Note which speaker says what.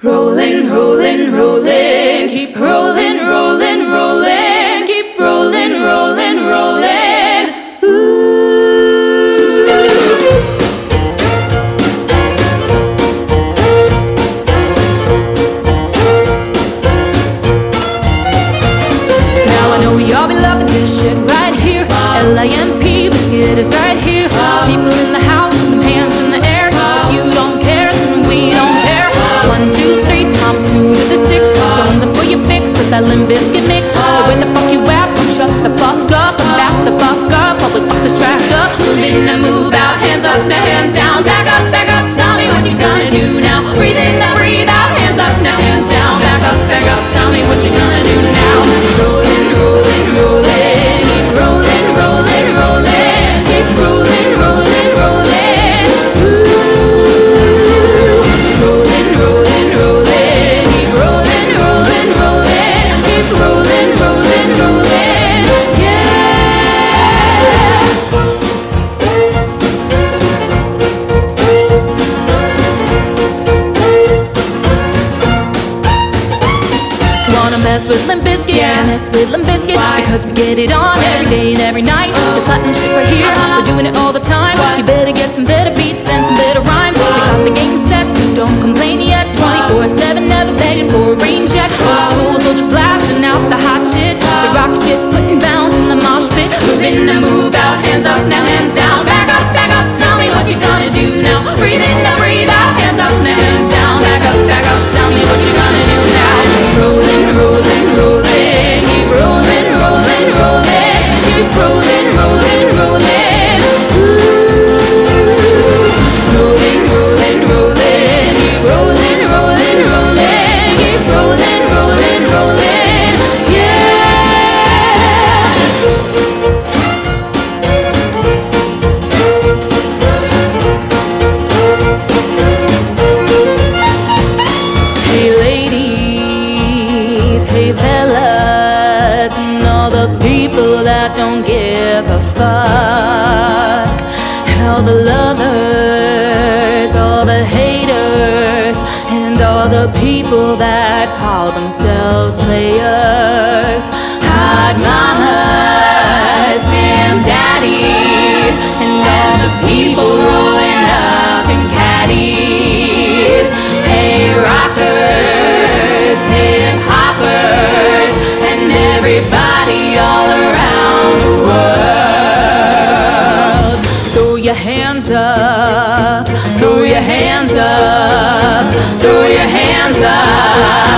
Speaker 1: Rolling, rolling, rolling, keep rolling, rolling, rolling, keep rolling, rolling, rolling. Ooh. Now I know y'all be loving this shit right here. L-I-M-P, Biscuit is right here. People in the house with them hands in the air. 'Cause if you don't care, then we don't care. 1, 2, 3 times 2 to the 6. Jones up for your fix with that Limp Bizkit mix. So where the fuck you at? Shut the fuck up and back the fuck up while we fuck this track up. Move in and move out, hands up, now hands down. Back up, tell me what you gonna do now. Breathe in, now breathe out, hands up, now hands down. Back up, tell me what you gonna do now. Rolling, rolling, rolling, keep rolling, rolling, rolling, keep rolling, rolling, rolling. Ooh. Rolling, rolling, rolling, keep rolling, rolling, rolling, keep rolling, rolling, rolling. Yeah. Wanna mess with Limp Bizkit? Yeah. Can't mess with Limp Bizkit. Why? Because we get it on every day and every night. This platinum shit right here, we're doing it all the time. You better get some better beats and some better rhymes. We got the game set, so don't complain yet. 24/7, never begging for a rain check. Old school soldiers blasting out the hot shit, the rock shit, putting bounce in the mosh pit. Move in and move out, hands up, now hands down. Back up, tell me what you gonna do now. Breathe in, now breathe out, hands up, now hands down. Back up, tell me what you gonna do now. Rolling, rolling, rolling, keep rolling, rolling, rolling, keep rolling, rolling, rolling. Ooh. Rolling, rolling, rolling, keep rolling, rolling, rolling, keep rolling, rolling, rolling. Yeah. Hey ladies, hey fellas, and all the people that don't give a fuck. All the lovers, all the haters, and all the people that call themselves players. Hot mamas, pimp daddies, and all the people rolling up in caddies. Hey rockers, hip hoppers, and everybody all around the world. Throw your hands up, throw your hands up, throw your hands up.